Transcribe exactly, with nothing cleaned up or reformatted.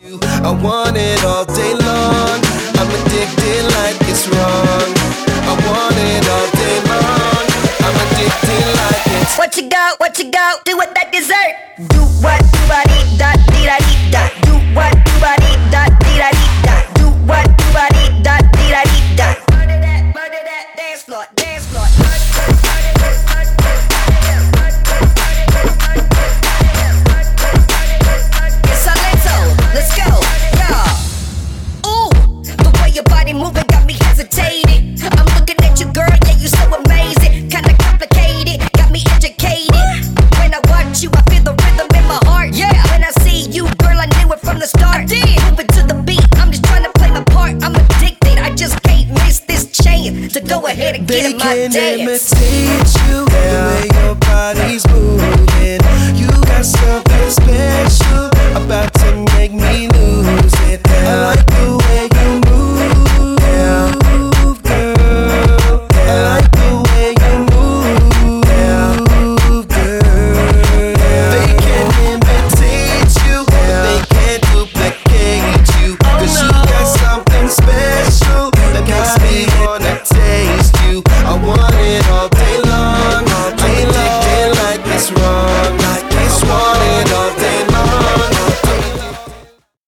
I want it all day long. I'm addicted like it's wrong. I want it all day long. I'm addicted like it's. What you go, what you go, do what that dessert. Do what, do I need da, dee da dee da. Do what, do I need da, dee da dee da. Do what, do I need da, dee da dee da. Murder that, murder that, dance floor, dance floor. It's Salento, let's go, yeah. Ooh, the way your body moving got me hesitating. I'm looking at you, girl, yeah, you so amazing. Kinda complicated, got me educated. When I watch you, I feel the rhythm in my heart. Yeah. When I see you, girl, I knew it from the start. I did. Moving to the beat, I'm just trying to play my part. I'm addicted, I just can't miss this chance to go ahead and get They in my can dance. imitate you, the way your body's moving. You got something